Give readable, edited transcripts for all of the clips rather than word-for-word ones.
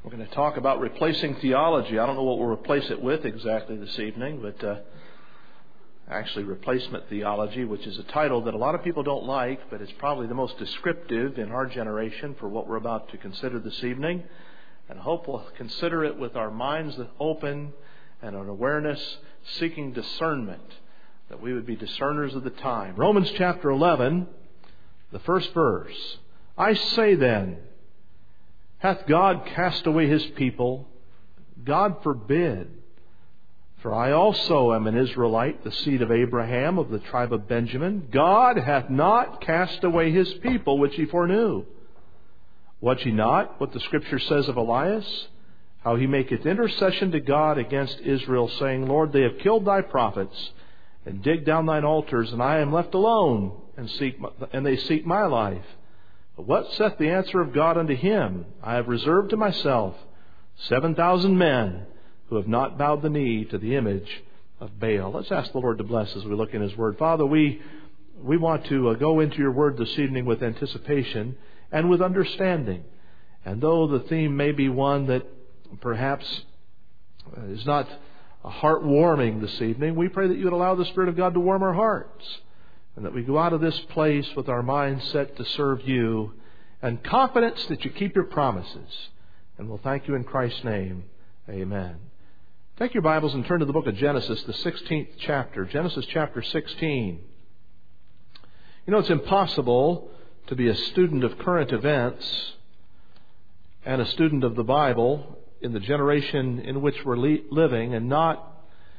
We're going to talk about replacing theology. I don't know what we'll replace it with exactly this evening, but actually replacement theology, which is a title that a lot of people don't like, but it's probably the most descriptive in our generation for what we're about to consider this evening. And I hope we'll consider it with our minds open and an awareness seeking discernment, that we would be discerners of the time. Romans chapter 11, the first verse. I say then, hath God cast away His people? God forbid. For I also am an Israelite, the seed of Abraham, of the tribe of Benjamin. God hath not cast away His people, which He foreknew. Wot ye not what the Scripture says of Elias? How he maketh intercession to God against Israel, saying, Lord, they have killed thy prophets, and digged down thine altars, and I am left alone, and they seek my life. But what saith the answer of God unto him? I have reserved to myself 7,000 men who have not bowed the knee to the image of Baal. Let's ask the Lord to bless as we look in His Word. Father, we want to go into Your Word this evening with anticipation and with understanding. And though the theme may be one that perhaps is not heartwarming this evening, we pray that You would allow the Spirit of God to warm our hearts, and that we go out of this place with our minds set to serve You and confidence that You keep Your promises. And we'll thank You in Christ's name. Amen. Take your Bibles and turn to the book of Genesis, the 16th chapter. Genesis chapter 16. You know, it's impossible to be a student of current events and a student of the Bible in the generation in which we're living and not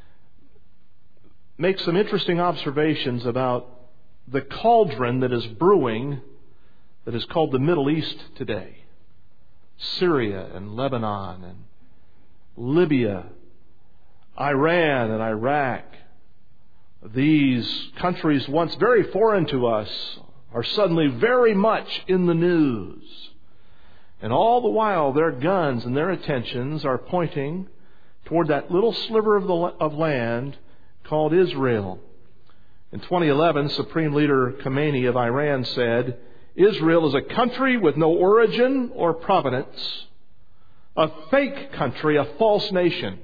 make some interesting observations about the cauldron that is brewing, that is called the Middle East today. Syria and Lebanon and Libya, Iran and Iraq. These countries, once very foreign to us, are suddenly very much in the news. And all the while, their guns and their attentions are pointing toward that little sliver of land called Israel. In 2011, Supreme Leader Khamenei of Iran said, Israel is a country with no origin or provenance, a fake country, a false nation.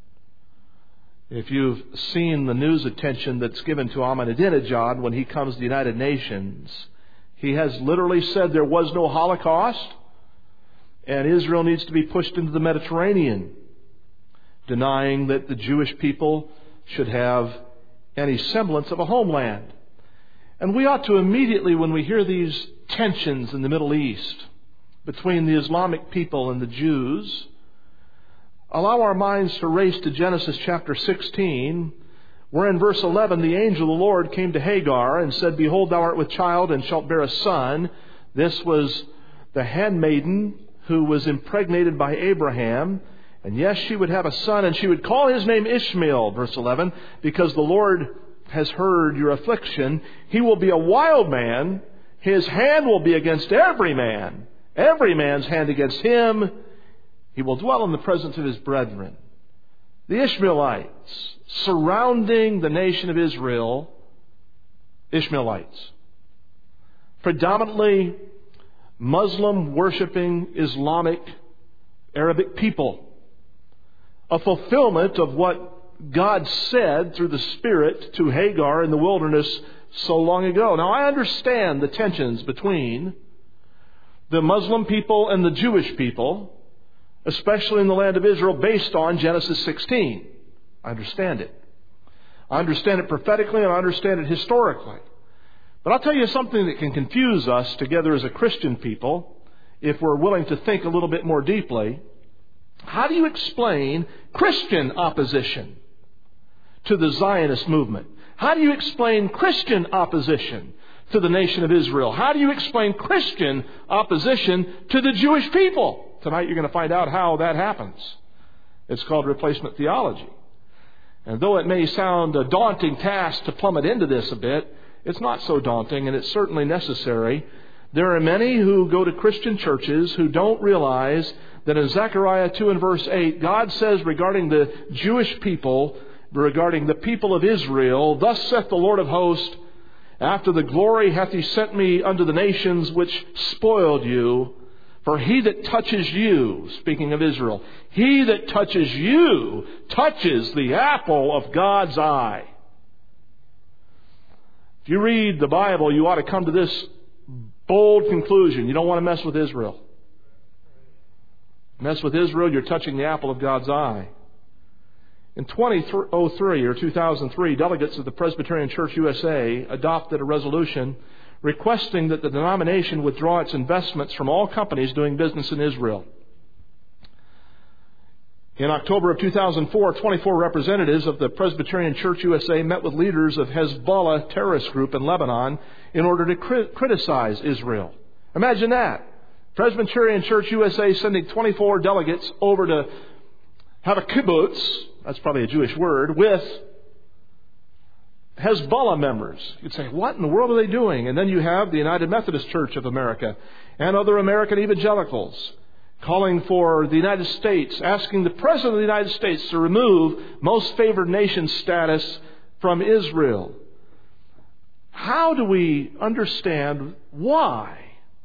If you've seen the news attention that's given to Ahmadinejad when he comes to the United Nations, he has literally said there was no Holocaust and Israel needs to be pushed into the Mediterranean, denying that the Jewish people should have any semblance of a homeland. And we ought to immediately, when we hear these tensions in the Middle East between the Islamic people and the Jews, allow our minds to race to Genesis chapter 16, where in verse 11 the angel of the Lord came to Hagar and said, Behold, thou art with child and shalt bear a son. This was the handmaiden who was impregnated by Abraham. And yes, she would have a son, and she would call his name Ishmael, verse 11, because the Lord has heard your affliction. He will be a wild man. His hand will be against every man's hand against him. He will dwell in the presence of his brethren. The Ishmaelites surrounding the nation of Israel, Ishmaelites, predominantly Muslim-worshipping Islamic Arabic people, a fulfillment of what God said through the Spirit to Hagar in the wilderness so long ago. Now, I understand the tensions between the Muslim people and the Jewish people, especially in the land of Israel, based on Genesis 16. I understand it. I understand it prophetically and I understand it historically. But I'll tell you something that can confuse us together as a Christian people if we're willing to think a little bit more deeply. How do you explain Christian opposition to the Zionist movement? How do you explain Christian opposition to the nation of Israel? How do you explain Christian opposition to the Jewish people? Tonight you're going to find out how that happens. It's called replacement theology. And though it may sound a daunting task to plummet into this a bit, it's not so daunting, and it's certainly necessary. There are many who go to Christian churches who don't realize that in Zechariah 2 and verse 8, God says regarding the Jewish people, regarding the people of Israel, Thus saith the Lord of hosts, After the glory hath He sent me unto the nations which spoiled you, For he that touches you, speaking of Israel, he that touches you touches the apple of God's eye. If you read the Bible, you ought to come to this bold conclusion. You don't want to mess with Israel. Mess with Israel, you're touching the apple of God's eye. In 2003, delegates of the Presbyterian Church USA adopted a resolution requesting that the denomination withdraw its investments from all companies doing business in Israel. In October of 2004, 24 representatives of the Presbyterian Church USA met with leaders of Hezbollah terrorist group in Lebanon in order to criticize Israel. Imagine that. Presbyterian Church USA sending 24 delegates over to have a kibbutz, that's probably a Jewish word, with Hezbollah members. You'd say, what in the world are they doing? And then you have the United Methodist Church of America and other American evangelicals calling for the United States, asking the President of the United States to remove most favored nation status from Israel. How do we understand why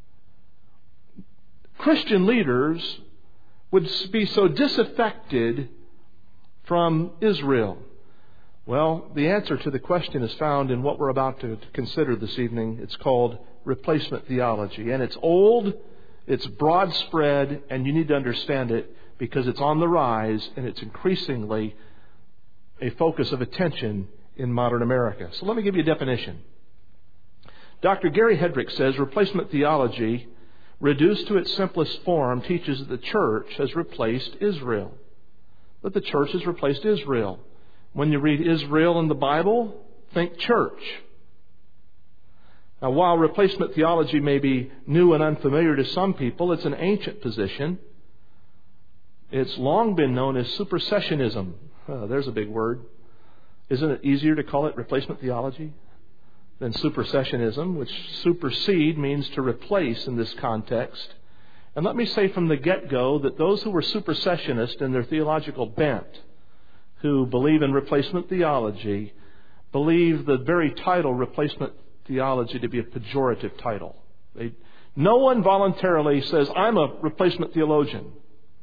Christian leaders would be so disaffected from Israel? Well, the answer to the question is found in what we're about to consider this evening. It's called replacement theology. And it's old, it's broad spread, and you need to understand it because it's on the rise and it's increasingly a focus of attention in modern America. So let me give you a definition. Dr. Gary Hedrick says replacement theology, reduced to its simplest form, teaches that the church has replaced Israel. That the church has replaced Israel. When you read Israel in the Bible, think church. Now, while replacement theology may be new and unfamiliar to some people, it's an ancient position. It's long been known as supersessionism. Oh, there's a big word. Isn't it easier to call it replacement theology than supersessionism, which supersede means to replace in this context? And let me say from the get-go that those who were supersessionists in their theological bent, who believe in replacement theology, believe the very title replacement theology to be a pejorative title. No one voluntarily says, I'm a replacement theologian.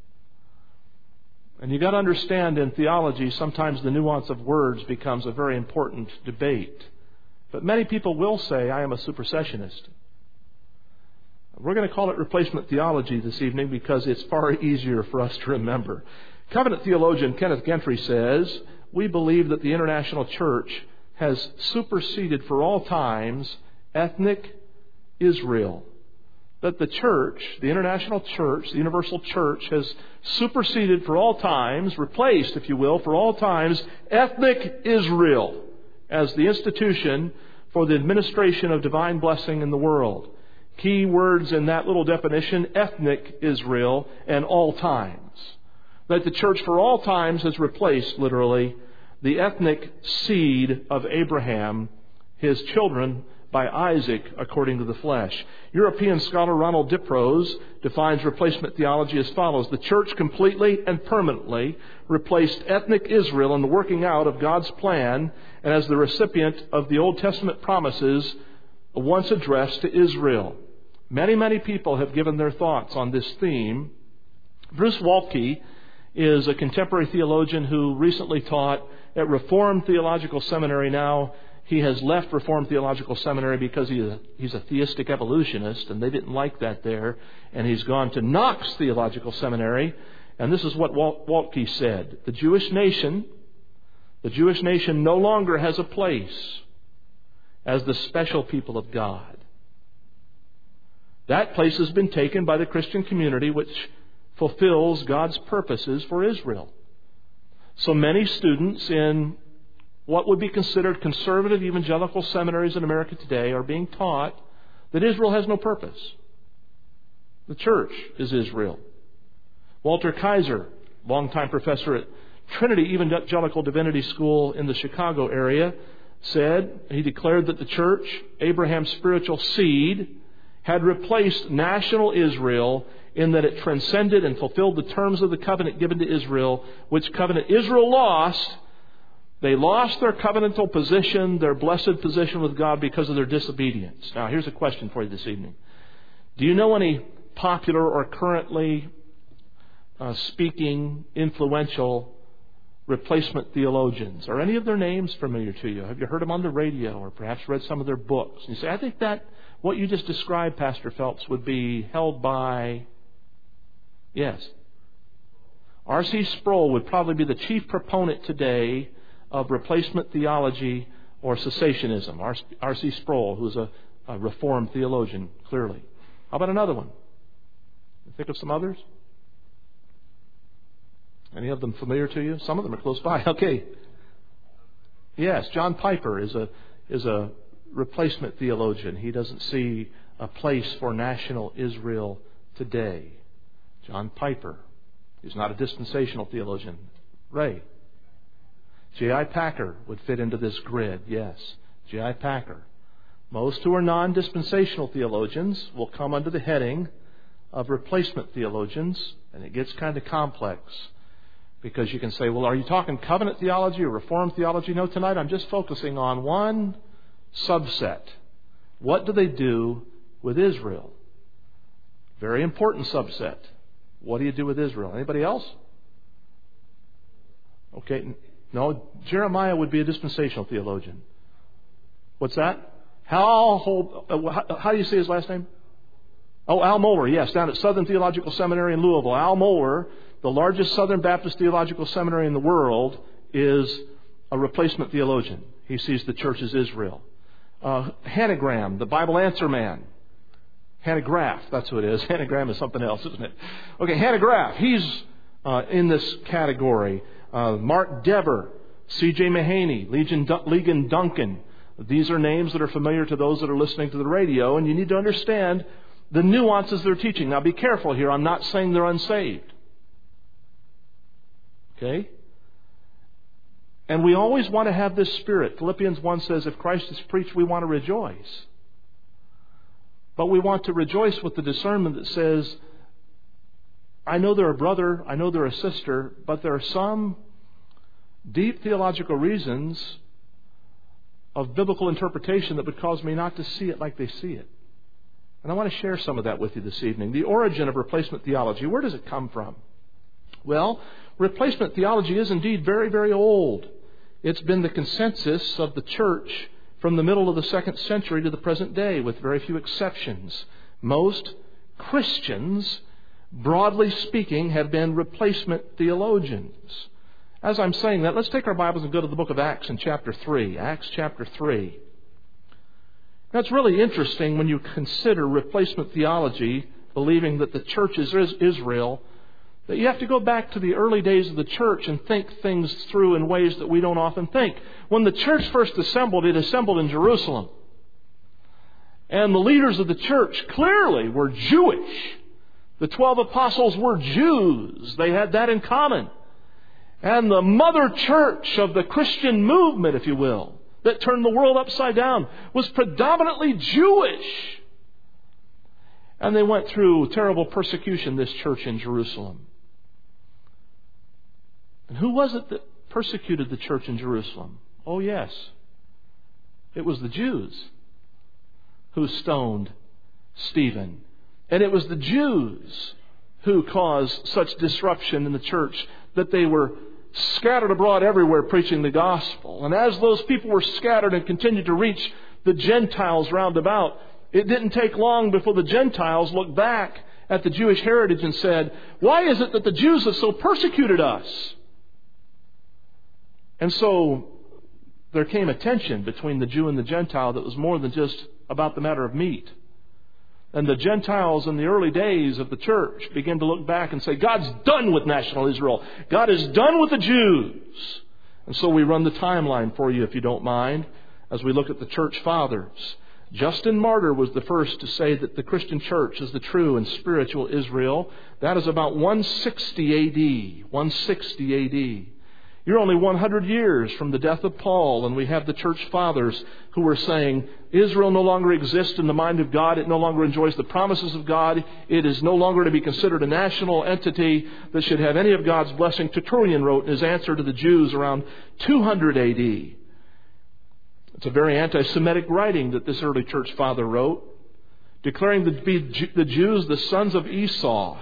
And you've got to understand in theology, sometimes the nuance of words becomes a very important debate. But many people will say, I am a supersessionist. We're going to call it replacement theology this evening because it's far easier for us to remember. Covenant theologian Kenneth Gentry says, we believe that the international church has superseded for all times ethnic Israel. That the church, the international church, the universal church, has superseded for all times, replaced, if you will, for all times, ethnic Israel as the institution for the administration of divine blessing in the world. Key words in that little definition, ethnic Israel and all times. That the church for all times has replaced, literally, the ethnic seed of Abraham, his children by Isaac according to the flesh. European scholar Ronald Diprose defines replacement theology as follows. The church completely and permanently replaced ethnic Israel in the working out of God's plan and as the recipient of the Old Testament promises once addressed to Israel. Many, many people have given their thoughts on this theme. Bruce Waltke is a contemporary theologian who recently taught at Reformed Theological Seminary. Now, he has left Reformed Theological Seminary because he's a theistic evolutionist, and they didn't like that there. And he's gone to Knox Theological Seminary, and this is what Waltke said. The Jewish nation no longer has a place as the special people of God. That place has been taken by the Christian community, which fulfills God's purposes for Israel. So many students in what would be considered conservative evangelical seminaries in America today are being taught that Israel has no purpose. The church is Israel. Walter Kaiser, longtime professor at Trinity Evangelical Divinity School in the Chicago area, he declared that the church, Abraham's spiritual seed, had replaced national Israel in that it transcended and fulfilled the terms of the covenant given to Israel, which covenant Israel lost. They lost their covenantal position, their blessed position with God because of their disobedience. Now, here's a question for you this evening. Do you know any popular or currently speaking, influential replacement theologians. Are any of their names familiar to you? Have you heard them on the radio or perhaps read some of their books? And you say, I think that what you just described, Pastor Phelps, would be held by, yes, R.C. Sproul would probably be the chief proponent today of replacement theology or cessationism. R.C. Sproul, who's a Reformed theologian, clearly. How about another one? Think of some others? Any of them familiar to you? Some of them are close by. Okay. Yes, John Piper is a replacement theologian. He doesn't see a place for national Israel today. John Piper. He's not a dispensational theologian. Ray. J.I. Packer would fit into this grid. Yes, J.I. Packer. Most who are non-dispensational theologians will come under the heading of replacement theologians, and it gets kind of complex. Because you can say, well, are you talking covenant theology or Reformed theology? No, tonight I'm just focusing on one subset. What do they do with Israel? Very important subset. What do you do with Israel? Anybody else? Okay, no, Jeremiah would be a dispensational theologian. What's that? How do you say his last name? Oh, Al Mohler, yes, down at Southern Theological Seminary in Louisville. Al Mohler, the largest Southern Baptist theological seminary in the world, is a replacement theologian. He sees the church as Israel. Hannah Graham, the Bible answer man. Hannah Graff, that's who it is. Hannah Graham is something else, isn't it? Okay, Hannah Graff, he's in this category. Mark Dever, C.J. Mahaney, Ligon Duncan. These are names that are familiar to those that are listening to the radio, and you need to understand the nuances they're teaching. Now be careful here. I'm not saying they're unsaved. Okay? And we always want to have this spirit. Philippians 1 says, if Christ is preached, we want to rejoice. But we want to rejoice with the discernment that says, I know they're a brother, I know they're a sister, but there are some deep theological reasons of biblical interpretation that would cause me not to see it like they see it. And I want to share some of that with you this evening. The origin of replacement theology, where does it come from? Well, replacement theology is indeed very, very old. It's been the consensus of the church from the middle of the 2nd century to the present day, with very few exceptions. Most Christians, broadly speaking, have been replacement theologians. As I'm saying that, let's take our Bibles and go to the book of Acts in chapter 3. Acts chapter 3. That's really interesting when you consider replacement theology, believing that the church is Israel, that you have to go back to the early days of the church and think things through in ways that we don't often think. When the church first assembled, it assembled in Jerusalem. And the leaders of the church clearly were Jewish. The 12 apostles were Jews. They had that in common. And the mother church of the Christian movement, if you will, that turned the world upside down, was predominantly Jewish. And they went through terrible persecution, this church in Jerusalem. And who was it that persecuted the church in Jerusalem? Oh, yes. It was the Jews who stoned Stephen. And it was the Jews who caused such disruption in the church that they were scattered abroad everywhere preaching the gospel. And as those people were scattered and continued to reach the Gentiles round about, it didn't take long before the Gentiles looked back at the Jewish heritage and said, why is it that the Jews have so persecuted us? And so there came a tension between the Jew and the Gentile that was more than just about the matter of meat. And the Gentiles in the early days of the church began to look back and say, God's done with national Israel. God is done with the Jews. And so we run the timeline for you, if you don't mind, as we look at the church fathers. Justin Martyr was the first to say that the Christian church is the true and spiritual Israel. That is about 160 AD. 160 AD. You're only 100 years from the death of Paul, and we have the church fathers who were saying, Israel no longer exists in the mind of God. It no longer enjoys the promises of God. It is no longer to be considered a national entity that should have any of God's blessing. Tertullian wrote in his answer to the Jews around 200 AD. It's a very anti-Semitic writing that this early church father wrote. declaring to be the Jews the sons of Esau,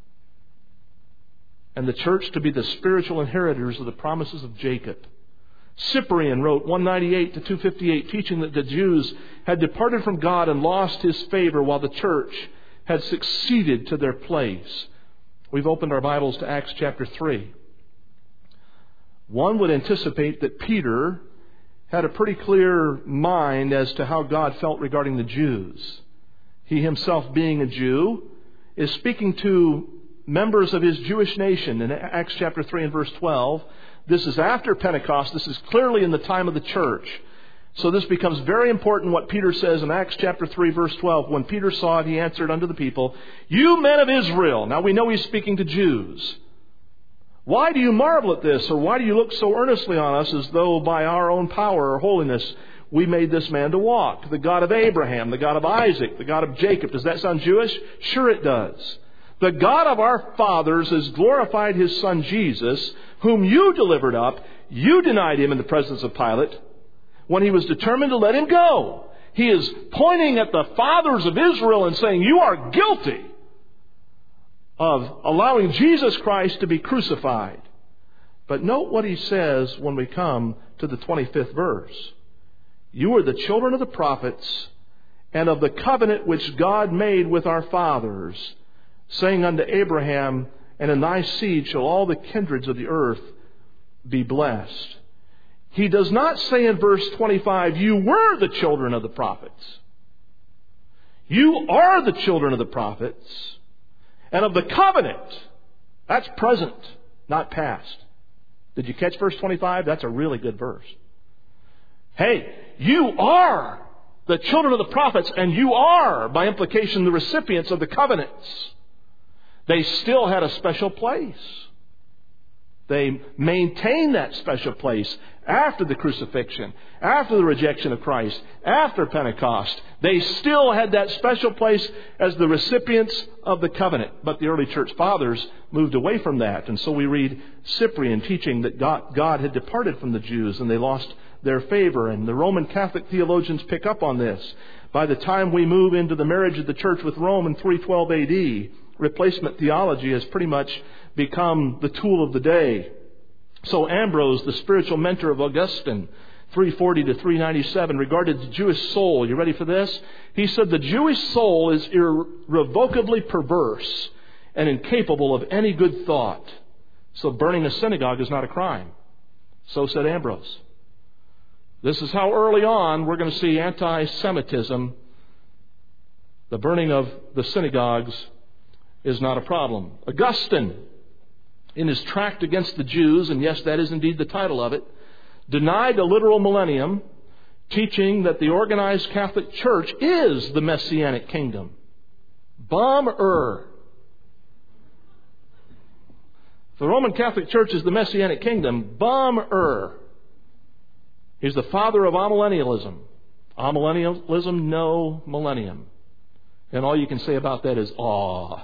and the church to be the spiritual inheritors of the promises of Jacob. Cyprian wrote 198 to 258, teaching that the Jews had departed from God and lost His favor, while the church had succeeded to their place. We've opened our Bibles to Acts chapter 3. One would anticipate that Peter had a pretty clear mind as to how God felt regarding the Jews. He himself, being a Jew, is speaking to members of his Jewish nation in Acts chapter 3 and verse 12. This is after Pentecost. This is clearly in the time of the church. So this becomes very important what Peter says in Acts chapter 3 verse 12. When Peter saw it, he answered unto the people, "You men of Israel." Now we know he's speaking to Jews. "Why do you marvel at this? Or why do you look so earnestly on us as though by our own power or holiness we made this man to walk? The God of Abraham, the God of Isaac, the God of Jacob." Does that sound Jewish? Sure it does. "The God of our fathers has glorified His Son Jesus, whom you delivered up. You denied Him in the presence of Pilate when he was determined to let Him go." He is pointing at the fathers of Israel and saying, you are guilty of allowing Jesus Christ to be crucified. But note what he says when we come to the 25th verse. "You are the children of the prophets and of the covenant which God made with our fathers, saying unto Abraham, and in thy seed shall all the kindreds of the earth be blessed." He does not say in verse 25, you were the children of the prophets. You are the children of the prophets and of the covenant. That's present, not past. Did you catch verse 25? That's a really good verse. Hey, you are the children of the prophets, and you are, by implication, the recipients of the covenants. They still had a special place. They maintained that special place after the crucifixion, after the rejection of Christ, after Pentecost. They still had that special place as the recipients of the covenant. But the early church fathers moved away from that. And so we read Cyprian teaching that God had departed from the Jews and they lost their favor. And the Roman Catholic theologians pick up on this. By the time we move into the marriage of the church with Rome in 312 AD, replacement theology has pretty much become the tool of the day. So Ambrose, the spiritual mentor of Augustine, 340 to 397, regarded the Jewish soul. You ready for this? He said the Jewish soul is irrevocably perverse and incapable of any good thought. So burning a synagogue is not a crime. So said Ambrose. This is how early on we're going to see anti-Semitism. The burning of the synagogues is not a problem. Augustine, in his tract against the Jews, and yes, that is indeed the title of it, denied a literal millennium, teaching that the organized Catholic Church is the Messianic kingdom. Bum-er. If the Roman Catholic Church is the Messianic kingdom, bum-er. He's the father of amillennialism. Amillennialism, no millennium. And all you can say about that is, aw.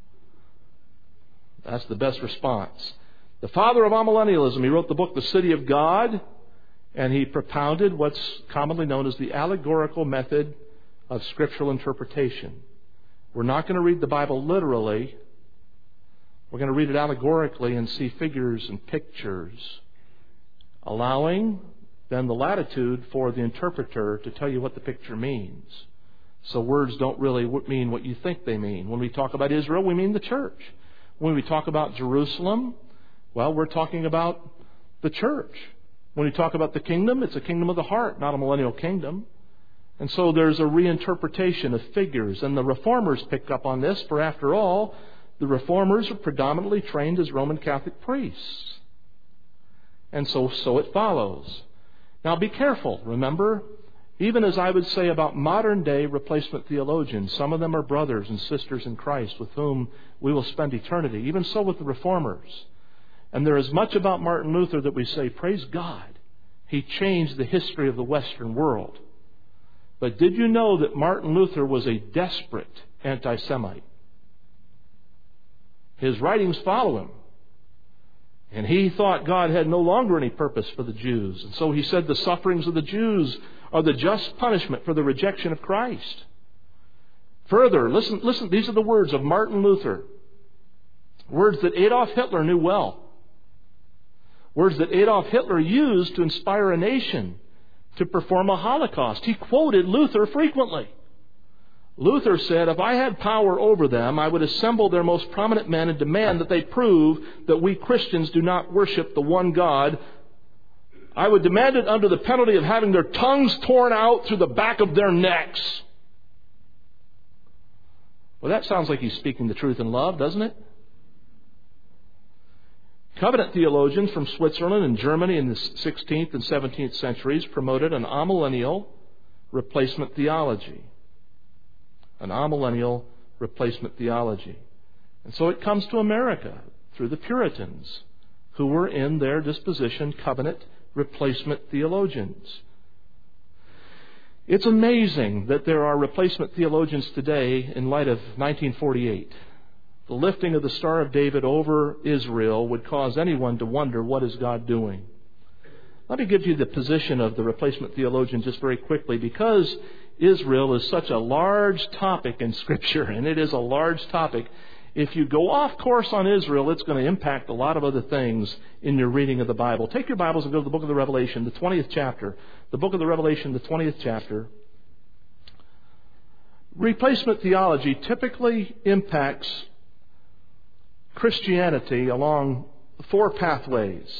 That's the best response. The father of amillennialism, he wrote the book, The City of God, and he propounded what's commonly known as the allegorical method of scriptural interpretation. We're not going to read the Bible literally. We're going to read it allegorically and see figures and pictures, allowing then the latitude for the interpreter to tell you what the picture means. So words don't really mean what you think they mean. When we talk about Israel, we mean the church. When we talk about Jerusalem, well, we're talking about the church. When we talk about the kingdom, it's a kingdom of the heart, not a millennial kingdom. And so there's a reinterpretation of figures. And the Reformers picked up on this, for after all, the Reformers are predominantly trained as Roman Catholic priests. And so it follows. Now be careful. Remember, even as I would say about modern day replacement theologians, some of them are brothers and sisters in Christ with whom we will spend eternity. Even so with the Reformers. And there is much about Martin Luther that we say, praise God, he changed the history of the Western world. But did you know that Martin Luther was a desperate anti-Semite? His writings follow him. And he thought God had no longer any purpose for the Jews. And so he said the sufferings of the Jews are the just punishment for the rejection of Christ. Further, listen, these are the words of Martin Luther. Words that Adolf Hitler knew well. Words that Adolf Hitler used to inspire a nation to perform a Holocaust. He quoted Luther frequently. Luther said, if I had power over them, I would assemble their most prominent men and demand that they prove that we Christians do not worship the one God. I would demand it under the penalty of having their tongues torn out through the back of their necks. Well, that sounds like he's speaking the truth in love, doesn't it? Covenant theologians from Switzerland and Germany in the 16th and 17th centuries promoted an amillennial replacement theology. An amillennial replacement theology. And so it comes to America through the Puritans, who were in their disposition covenant replacement theologians. It's amazing that there are replacement theologians today in light of 1948. The lifting of the Star of David over Israel would cause anyone to wonder, what is God doing? Let me give you the position of the replacement theologian just very quickly, because Israel is such a large topic in Scripture, and it is a large topic. If you go off course on Israel, it's going to impact a lot of other things in your reading of the Bible. Take your Bibles and go to the book of the Revelation, the 20th chapter. The book of the Revelation, the 20th chapter. Replacement theology typically impacts Christianity along four pathways.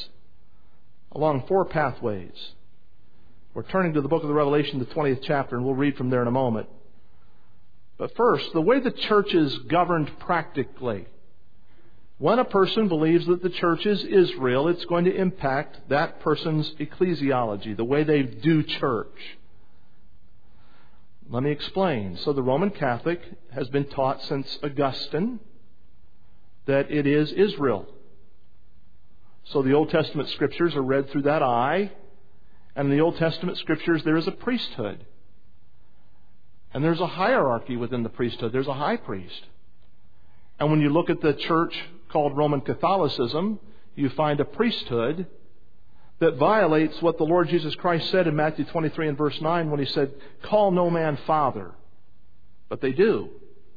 We're turning to the book of the Revelation, the 20th chapter, and we'll read from there in a moment. But first, the way the church is governed practically. When a person believes that the church is Israel, it's going to impact that person's ecclesiology, the way they do church. Let me explain. So the Roman Catholic has been taught since Augustine that it is Israel. So the Old Testament Scriptures are read through that eye. And in the Old Testament Scriptures there is a priesthood. And there's a hierarchy within the priesthood. There's a high priest. And when you look at the church called Roman Catholicism, you find a priesthood that violates what the Lord Jesus Christ said in Matthew 23 and verse 9 when He said, call no man father. But they do.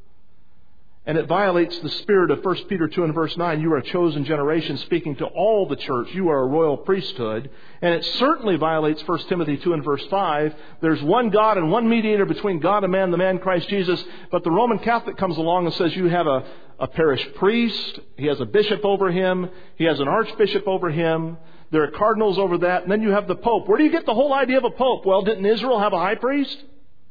And it violates the spirit of 1 Peter 2 and verse 9. You are a chosen generation, speaking to all the church. You are a royal priesthood. And it certainly violates 1 Timothy 2 and verse 5. There's one God and one mediator between God and man, the man Christ Jesus. But the Roman Catholic comes along and says you have a parish priest. He has a bishop over him. He has an archbishop over him. There are cardinals over that. And then you have the Pope. Where do you get the whole idea of a Pope? Well, didn't Israel have a high priest?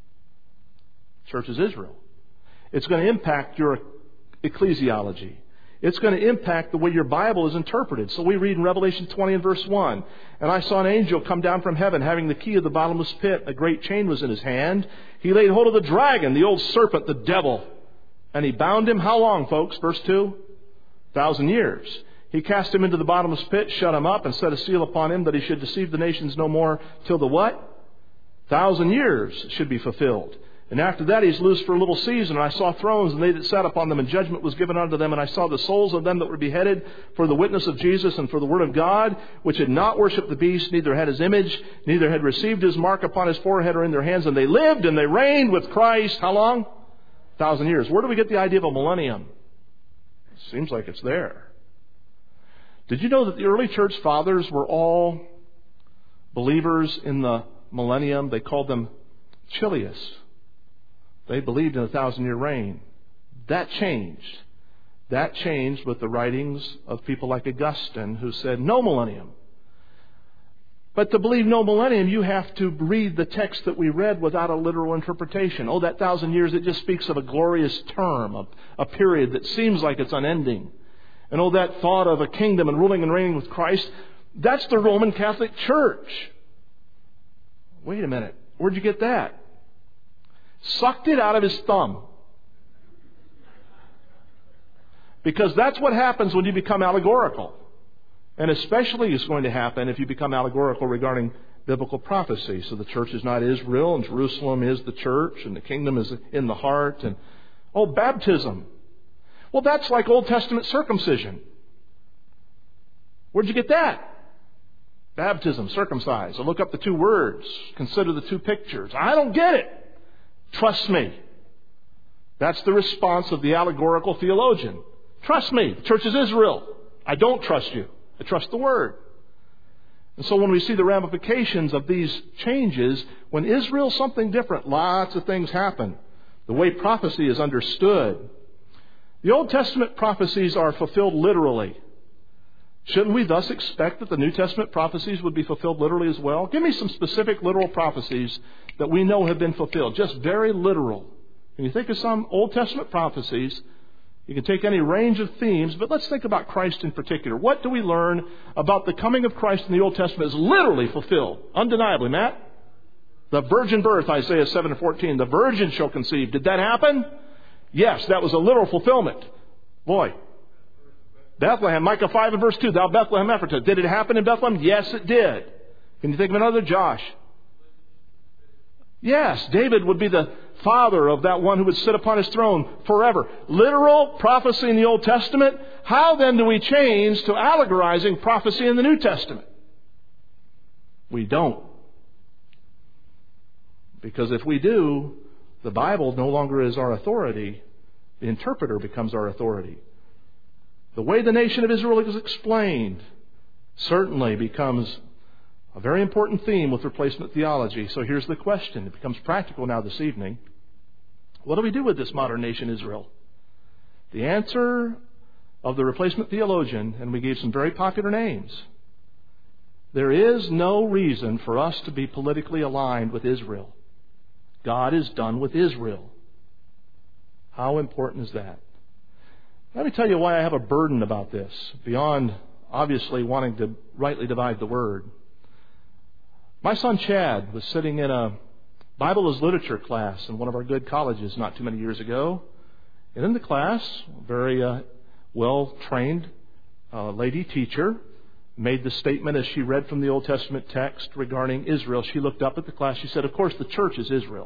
Church is Israel. It's going to impact your ecclesiology. It's going to impact the way your Bible is interpreted. So we read in Revelation 20 and verse 1, and I saw an angel come down from heaven, having the key of the bottomless pit. A great chain was in his hand. He laid hold of the dragon, the old serpent, the devil, and he bound him. How long, folks? Verse 2? 1,000 years. He cast him into the bottomless pit, shut him up, and set a seal upon him that he should deceive the nations no more till the what? 1,000 years should be fulfilled. And after that he's loosed for a little season. And I saw thrones, and they that sat upon them, and judgment was given unto them. And I saw the souls of them that were beheaded for the witness of Jesus and for the word of God, which had not worshipped the beast, neither had his image, neither had received his mark upon his forehead or in their hands. And they lived and they reigned with Christ. How long? 1,000 years. Where do we get the idea of a millennium? Seems like it's there. Did you know that the early church fathers were all believers in the millennium? They called them Chilius. They believed in a 1,000-year reign. That changed. That changed with the writings of people like Augustine, who said no millennium. But to believe no millennium, you have to read the text that we read without a literal interpretation. Oh, that 1,000 years, it just speaks of a glorious term, a period that seems like it's unending. And oh, that thought of a kingdom and ruling and reigning with Christ, that's the Roman Catholic Church. Wait a minute. Where'd you get that? Sucked it out of his thumb. Because that's what happens when you become allegorical. And especially it's going to happen if you become allegorical regarding biblical prophecy. So the church is not Israel, and Jerusalem is the church, and the kingdom is in the heart. And baptism. Well, that's like Old Testament circumcision. Where'd you get that? Baptism, circumcise. So look up the two words. Consider the two pictures. I don't get it. Trust me. That's the response of the allegorical theologian. Trust me, the church is Israel. I don't trust you. I trust the Word. And so when we see the ramifications of these changes, when Israel's something different, lots of things happen. The way prophecy is understood. The Old Testament prophecies are fulfilled literally. Shouldn't we thus expect that the New Testament prophecies would be fulfilled literally as well? Give me some specific literal prophecies that we know have been fulfilled. Just very literal. When you think of some Old Testament prophecies, you can take any range of themes, but let's think about Christ in particular. What do we learn about the coming of Christ in the Old Testament is literally fulfilled? Undeniably, Matt. The virgin birth, Isaiah 7:14. The virgin shall conceive. Did that happen? Yes, that was a literal fulfillment. Boy. Bethlehem, Micah 5 and verse 2. Thou Bethlehem Ephratah. Did it happen in Bethlehem? Yes, it did. Can you think of another, Josh? Yes, David would be the father of that one who would sit upon his throne forever. Literal prophecy in the Old Testament. How then do we change to allegorizing prophecy in the New Testament? We don't. Because if we do, the Bible no longer is our authority. The interpreter becomes our authority. The way the nation of Israel is explained certainly becomes a very important theme with replacement theology. So here's the question. It becomes practical now this evening. What do we do with this modern nation, Israel? The answer of the replacement theologian, and we gave some very popular names, there is no reason for us to be politically aligned with Israel. God is done with Israel. How important is that? Let me tell you why I have a burden about this, beyond obviously wanting to rightly divide the Word. My son Chad was sitting in a Bible as Literature class in one of our good colleges not too many years ago. And in the class, a very well-trained lady teacher made the statement as she read from the Old Testament text regarding Israel. She looked up at the class. She said, of course, the church is Israel.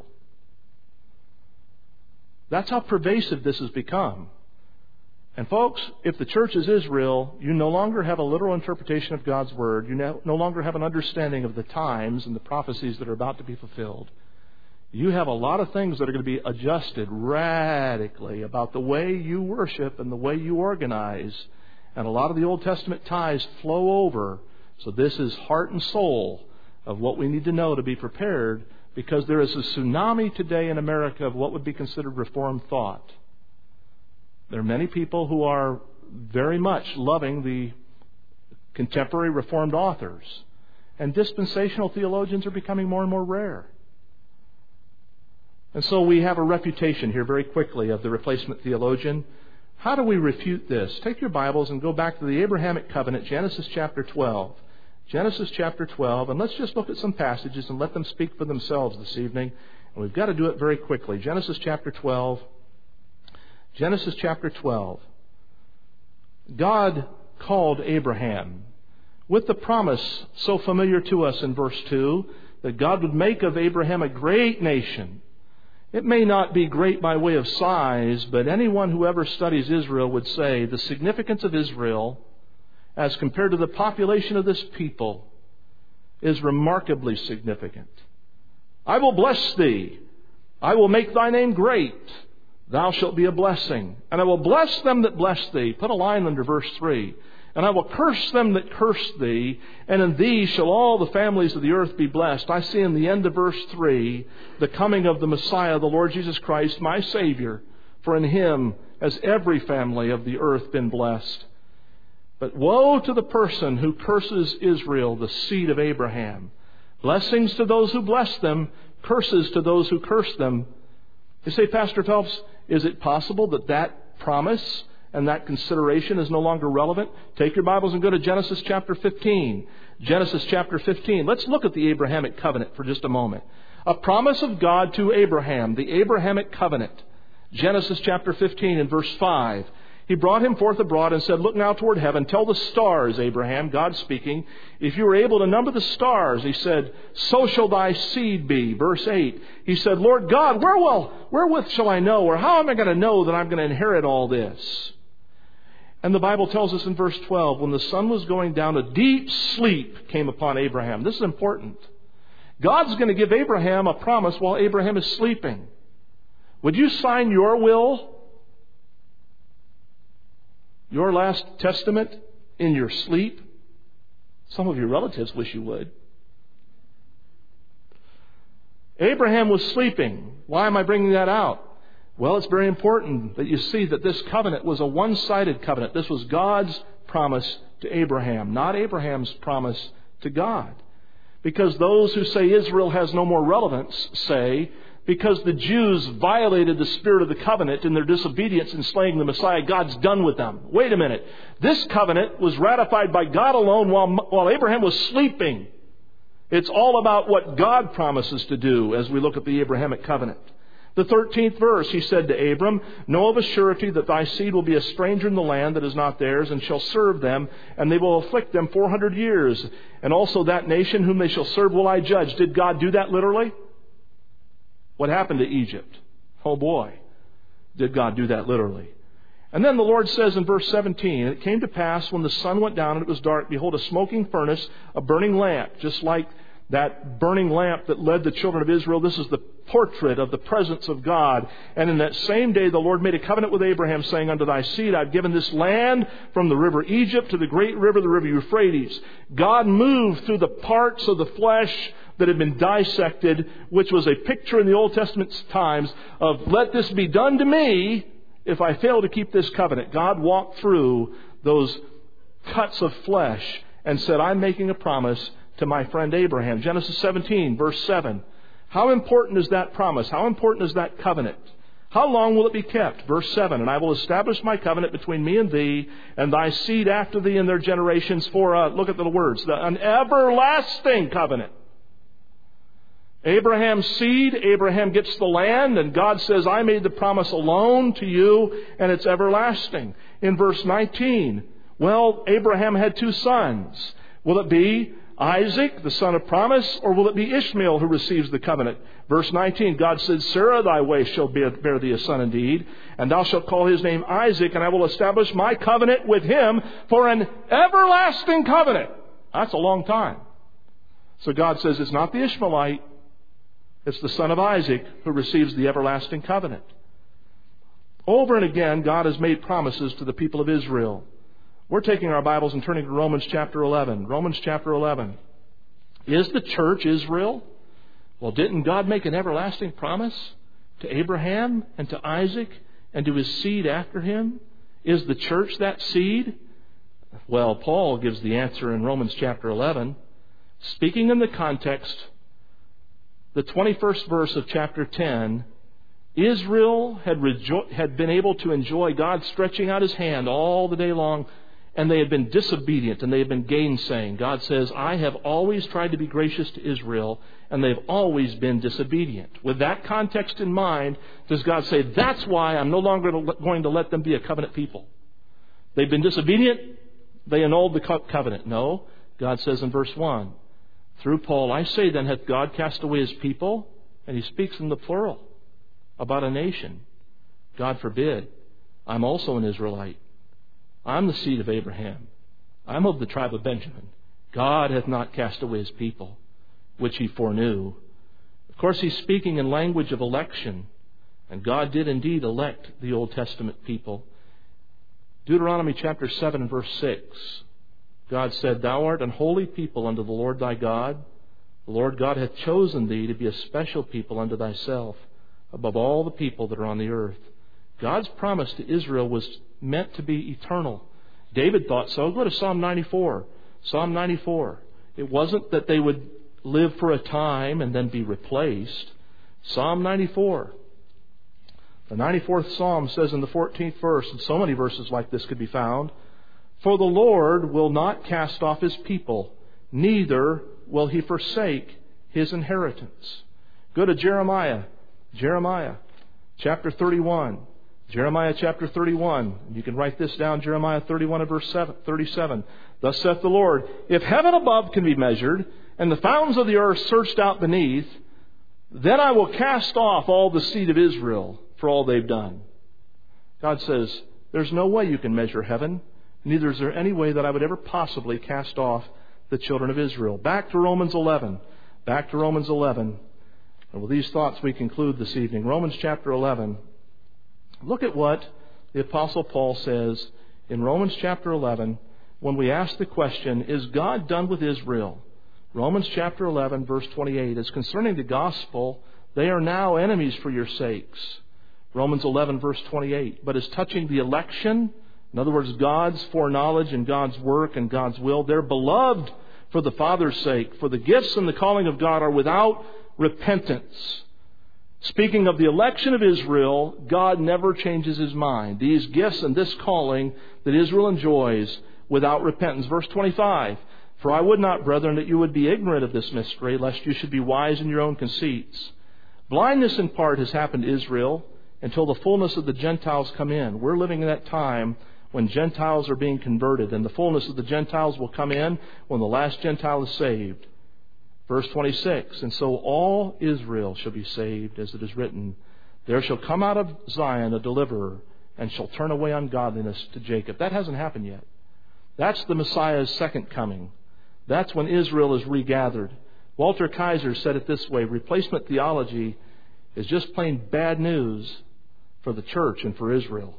That's how pervasive this has become. And folks, if the church is Israel, you no longer have a literal interpretation of God's Word. You no longer have an understanding of the times and the prophecies that are about to be fulfilled. You have a lot of things that are going to be adjusted radically about the way you worship and the way you organize. And a lot of the Old Testament ties flow over. So this is heart and soul of what we need to know to be prepared, because there is a tsunami today in America of what would be considered Reformed thought. There are many people who are very much loving the contemporary Reformed authors. And dispensational theologians are becoming more and more rare. And so we have a reputation here very quickly of the replacement theologian. How do we refute this? Take your Bibles and go back to the Abrahamic covenant, Genesis chapter 12. Genesis chapter 12, and let's just look at some passages and let them speak for themselves this evening. And we've got to do it very quickly. Genesis chapter 12. Genesis chapter 12. God called Abraham with the promise so familiar to us in verse 2 that God would make of Abraham a great nation. It may not be great by way of size, but anyone who ever studies Israel would say the significance of Israel as compared to the population of this people is remarkably significant. I will bless thee. I will make thy name great. Thou shalt be a blessing. And I will bless them that bless thee. Put a line under verse 3. And I will curse them that curse thee. And in thee shall all the families of the earth be blessed. I see in the end of verse 3 the coming of the Messiah, the Lord Jesus Christ, my Savior. For in Him has every family of the earth been blessed. But woe to the person who curses Israel, the seed of Abraham. Blessings to those who bless them, curses to those who curse them. You say, Pastor Phelps, is it possible that that promise and that consideration is no longer relevant? Take your Bibles and go to Genesis chapter 15. Genesis chapter 15. Let's look at the Abrahamic covenant for just a moment. A promise of God to Abraham, the Abrahamic covenant. Genesis chapter 15 and verse 5. He brought him forth abroad and said, look now toward heaven. Tell the stars, Abraham, God speaking, if you were able to number the stars, he said, so shall thy seed be. Verse 8, he said, Lord God, wherewith shall I know, or how am I going to know that I'm going to inherit all this? And the Bible tells us in verse 12, when the sun was going down, a deep sleep came upon Abraham. This is important. God's going to give Abraham a promise while Abraham is sleeping. Would you sign your will, your last testament, in your sleep? Some of your relatives wish you would. Abraham was sleeping. Why am I bringing that out? Well, it's very important that you see that this covenant was a one-sided covenant. This was God's promise to Abraham, not Abraham's promise to God. Because those who say Israel has no more relevance say, because the Jews violated the spirit of the covenant in their disobedience in slaying the Messiah, God's done with them. Wait a minute. This covenant was ratified by God alone while Abraham was sleeping. It's all about what God promises to do as we look at the Abrahamic covenant. The 13th verse, he said to Abram, know of a surety that thy seed will be a stranger in the land that is not theirs, and shall serve them, and they will afflict them 400 years. And also that nation whom they shall serve will I judge. Did God do that literally? What happened to Egypt? Oh boy, did God do that literally. And then the Lord says in verse 17, it came to pass when the sun went down and it was dark, behold, a smoking furnace, a burning lamp, just like that burning lamp that led the children of Israel. This is the portrait of the presence of God. And in that same day the Lord made a covenant with Abraham, saying, unto thy seed I've given this land from the river Egypt to the great river, the river Euphrates. God moved through the parts of the flesh that had been dissected, which was a picture in the Old Testament times of, let this be done to me if I fail to keep this covenant. God walked through those cuts of flesh and said, I'm making a promise to my friend Abraham. Genesis 17, verse 7. How important is that promise? How important is that covenant? How long will it be kept? Verse 7, and I will establish my covenant between me and thee, and thy seed after thee in their generations for, look at the words, an everlasting covenant. Abraham's seed, Abraham gets the land, and God says, I made the promise alone to you, and it's everlasting. In verse 19, well, Abraham had two sons. Will it be Isaac, the son of promise, or will it be Ishmael who receives the covenant? Verse 19, God said, Sarah thy wife shall bear thee a son indeed, and thou shalt call his name Isaac, and I will establish my covenant with him for an everlasting covenant. That's a long time. So God says it's not the Ishmaelite, it's the son of Isaac who receives the everlasting covenant. Over and again, God has made promises to the people of Israel. We're taking our Bibles and turning to Romans chapter 11. Romans chapter 11. Is the church Israel? Well, didn't God make an everlasting promise to Abraham and to Isaac and to his seed after him? Is the church that seed? Well, Paul gives the answer in Romans chapter 11. Speaking in the context, the 21st verse of chapter 10, Israel had been able to enjoy God stretching out his hand all the day long, and they had been disobedient and they had been gainsaying. God says, I have always tried to be gracious to Israel, and they've always been disobedient. With that context in mind, does God say, that's why I'm no longer going to let them be a covenant people? They've been disobedient, they annulled the covenant. No, God says in verse 1, through Paul, I say then, hath God cast away his people? And he speaks in the plural about a nation. God forbid. I'm also an Israelite. I'm the seed of Abraham. I'm of the tribe of Benjamin. God hath not cast away his people, which he foreknew. Of course, he's speaking in language of election. And God did indeed elect the Old Testament people. Deuteronomy chapter 7 and verse 6. God said, Thou art an holy people unto the Lord thy God. The Lord God hath chosen thee to be a special people unto thyself, above all the people that are on the earth. God's promise to Israel was meant to be eternal. David thought so. Go to Psalm 94. Psalm 94. It wasn't that they would live for a time and then be replaced. Psalm 94. The 94th Psalm says in the 14th verse, and so many verses like this could be found, For the Lord will not cast off his people, neither will he forsake his inheritance. Go to Jeremiah. Jeremiah chapter 31. Jeremiah chapter 31. You can write this down, Jeremiah 31 and verse 37. Thus saith the Lord, If heaven above can be measured, and the fountains of the earth searched out beneath, then I will cast off all the seed of Israel for all they've done. God says, there's no way you can measure heaven. Neither is there any way that I would ever possibly cast off the children of Israel. Back to Romans 11. Back to Romans 11. And with these thoughts we conclude this evening. Romans chapter 11. Look at what the Apostle Paul says in Romans chapter 11 when we ask the question, is God done with Israel? Romans chapter 11, verse 28. As concerning the gospel, they are now enemies for your sakes. Romans 11, verse 28. But as touching the election, in other words, God's foreknowledge and God's work and God's will, they're beloved for the Father's sake. For the gifts and the calling of God are without repentance. Speaking of the election of Israel, God never changes His mind. These gifts and this calling that Israel enjoys without repentance. Verse 25. For I would not, brethren, that you would be ignorant of this mystery, lest you should be wise in your own conceits. Blindness in part has happened to Israel until the fullness of the Gentiles come in. We're living in that time when Gentiles are being converted, and the fullness of the Gentiles will come in when the last Gentile is saved. Verse 26, and so all Israel shall be saved, as it is written, there shall come out of Zion a deliverer, and shall turn away ungodliness to Jacob. That hasn't happened yet. That's the Messiah's second coming. That's when Israel is regathered. Walter Kaiser said it this way, replacement theology is just plain bad news for the church and for Israel.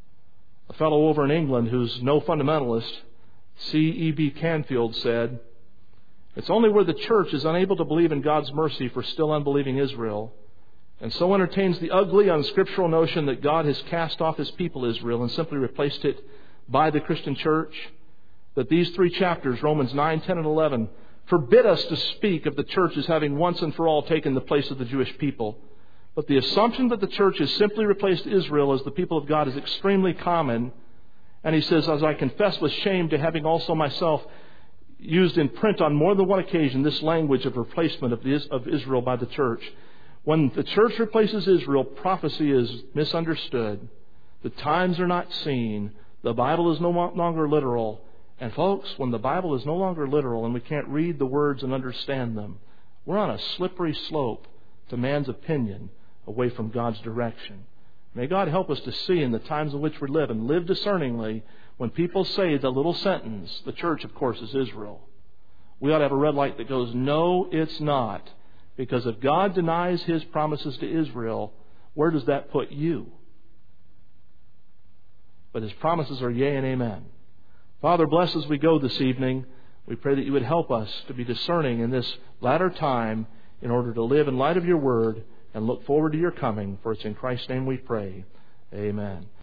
A fellow over in England who's no fundamentalist, C.E.B. Canfield, said, it's only where the church is unable to believe in God's mercy for still unbelieving Israel, and so entertains the ugly, unscriptural notion that God has cast off His people Israel and simply replaced it by the Christian church, that these three chapters, Romans 9, 10, and 11, forbid us to speak of the church as having once and for all taken the place of the Jewish people. But the assumption that the church has simply replaced Israel as the people of God is extremely common. And he says, as I confess with shame to having also myself used in print on more than one occasion this language of replacement of Israel by the church. When the church replaces Israel, prophecy is misunderstood. The times are not seen. The Bible is no longer literal. And folks, when the Bible is no longer literal and we can't read the words and understand them, we're on a slippery slope to man's opinion away from God's direction. May God help us to see in the times in which we live and live discerningly when people say the little sentence, the church, of course, is Israel. We ought to have a red light that goes, no, it's not. Because if God denies His promises to Israel, where does that put you? But His promises are yea and amen. Father, bless as we go this evening. We pray that You would help us to be discerning in this latter time in order to live in light of Your Word and look forward to Your coming. For it's in Christ's name we pray. Amen.